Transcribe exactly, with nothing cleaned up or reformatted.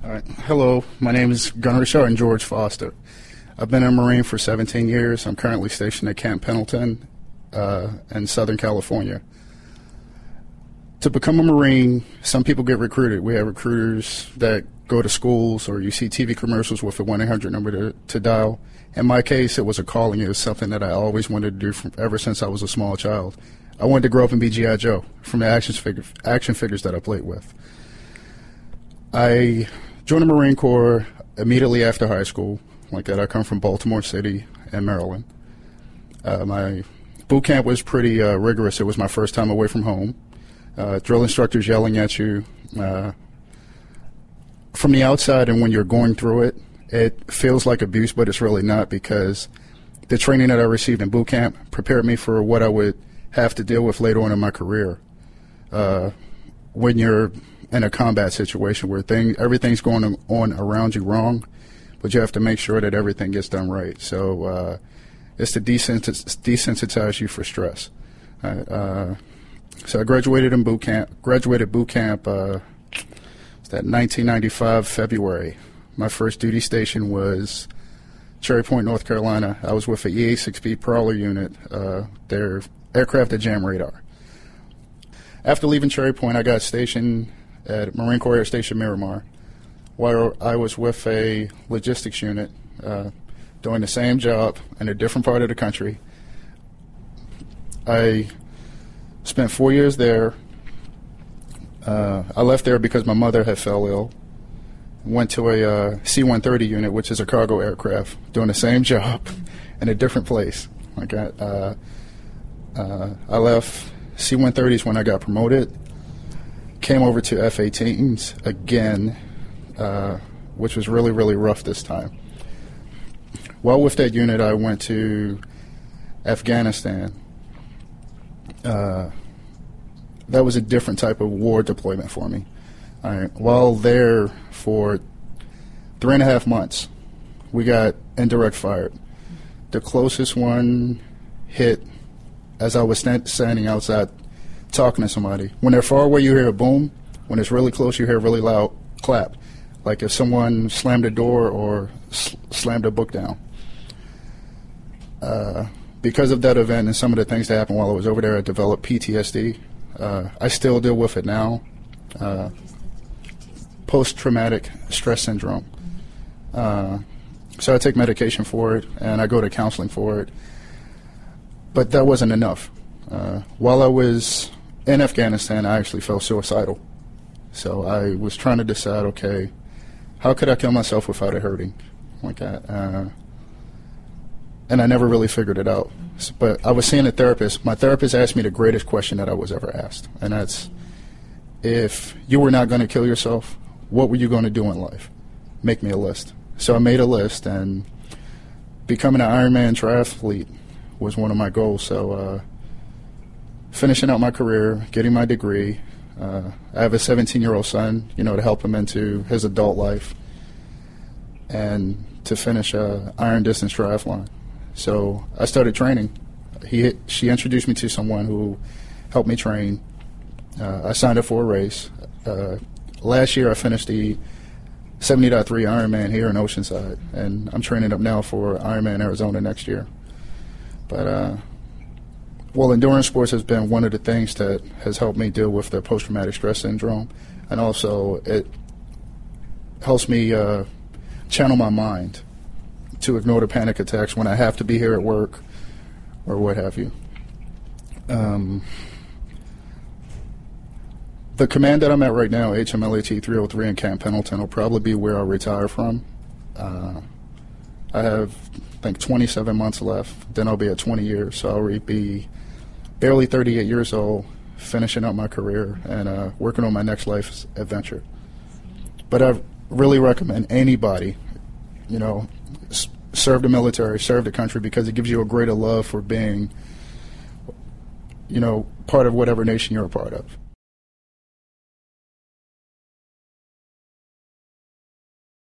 All right. Hello, my name is Gunner Sergeant George Foster. I've been a Marine for seventeen years. I'm currently stationed at Camp Pendleton uh, in Southern California. To become a Marine, some people get recruited. We have recruiters that go to schools, or you see T V commercials with a one eight hundred number to, to dial. In my case, it was a calling. It was something that I always wanted to do from, ever since I was a small child. I wanted to grow up and be G I. Joe from the action, figure, action figures that I played with. I joined the Marine Corps immediately after high school. Like that, I come from Baltimore City in Maryland. Uh, my boot camp was pretty uh, rigorous. It was my first time away from home. Uh, drill instructors yelling at you. Uh, from the outside, and when you're going through it, it feels like abuse, but it's really not, because the training that I received in boot camp prepared me for what I would have to deal with later on in my career. Uh, when you're in a combat situation where thing, everything's going on around you wrong, but you have to make sure that everything gets done right. So uh, it's to desensitize, desensitize you for stress. Uh, uh, so I graduated in boot camp. Graduated boot camp. Uh, it's that nineteen ninety-five February. My first duty station was Cherry Point, North Carolina. I was with a E A six B Prowler unit. Uh, their aircraft that jam radar. After leaving Cherry Point, I got stationed at Marine Corps Air Station Miramar, where I was with a logistics unit uh, doing the same job in a different part of the country. I spent four years there. Uh, I left there because my mother had fell ill. Went to a uh, C one thirty unit, which is a cargo aircraft, doing the same job in a different place. I got, uh, uh, I left C one thirties when I got promoted. Came over to F eighteens again, uh, which was really, really rough this time. While with that unit, I went to Afghanistan. Uh, that was a different type of war deployment for me. I, while there for three and a half months, we got indirect fired. The closest one hit as I was stand, standing outside talking to somebody. When they're far away, you hear a boom. When it's really close, you hear a really loud clap, like if someone slammed a door or sl- slammed a book down. Uh, because of that event and some of the things that happened while I was over there, I developed P T S D. Uh, I still deal with it now. Uh, post-traumatic stress syndrome. Uh, so I take medication for it, and I go to counseling for it. But that wasn't enough. Uh, while I was in Afghanistan, I actually felt suicidal. So I was trying to decide, okay, how could I kill myself without it hurting? Like that. Uh, and I never really figured it out. But I was seeing a therapist. My therapist asked me the greatest question that I was ever asked, and that's, if you were not going to kill yourself, what were you going to do in life? Make me a list. So I made a list, and becoming an Ironman triathlete was one of my goals. So uh, finishing out my career, getting my degree. Uh, I have a seventeen-year-old son, you know, to help him into his adult life, and to finish a iron distance triathlon. So I started training. He, she introduced me to someone who helped me train. Uh, I signed up for a race. Uh, last year I finished the seventy point three Ironman here in Oceanside, and I'm training up now for Ironman Arizona next year. But, uh, well, endurance sports has been one of the things that has helped me deal with the post-traumatic stress syndrome, and also it helps me uh, channel my mind to ignore the panic attacks when I have to be here at work or what have you. Um, the command that I'm at right now, H M L A T three oh three in Camp Pendleton, will probably be where I'll retire from. Uh, I have, I think, twenty-seven months left. Then I'll be at twenty years, so I'll be barely thirty-eight years old, finishing up my career and uh, working on my next life adventure. But I really recommend anybody, you know, s- serve the military, serve the country, because it gives you a greater love for being, you know, part of whatever nation you're a part of.